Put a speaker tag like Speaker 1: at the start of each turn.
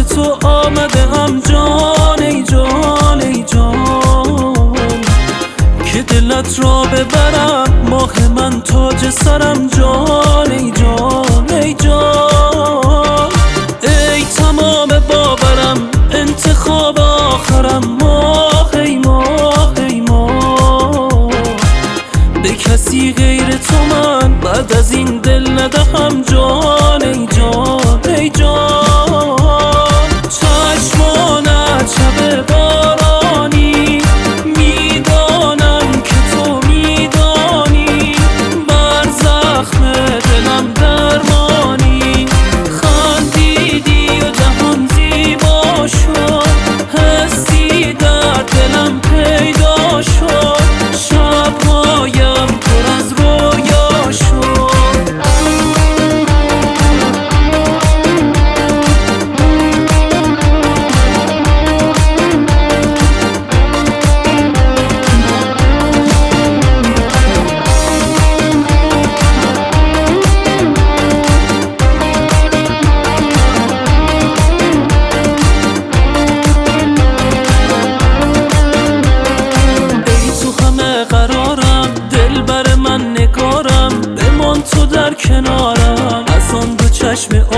Speaker 1: تو آمده ام جان، ای جان ای جان، که دلت را ببرم، ماه من تاج سرم، جان ای جان ای جان. ای تمام باورم، انتخاب آخرم، ماه ای ماه ای ماه، به کسی غیر تو من بعد از این دل ندهم، جان ای جان ای جان. چشمانت شب بارانی، میدانم که تو میدانی، بر زخم دلم درمانی، خندیدی و جهان زیبا شد، حسی در دلم پیدا شد، شبهایم پر از رویا شد. تو در کنارم، از آن دو چشم